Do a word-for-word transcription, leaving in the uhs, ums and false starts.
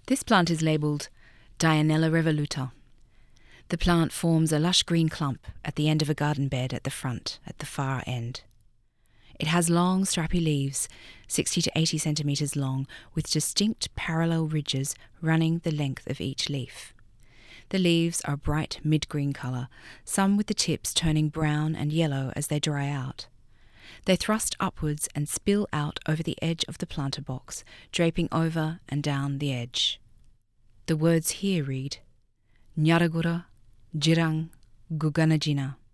This plant is labelled Dianella revoluta. The plant forms a lush green clump at the end of a garden bed at the front, at the far end. It has long, strappy leaves, sixty to eighty centimetres long, with distinct parallel ridges running the length of each leaf. The leaves are bright mid-green colour, some with the tips turning brown and yellow as they dry out. They thrust upwards and spill out over the edge of the planter box, draping over and down the edge. The words here read, Nyaragura Jirang Guganajina.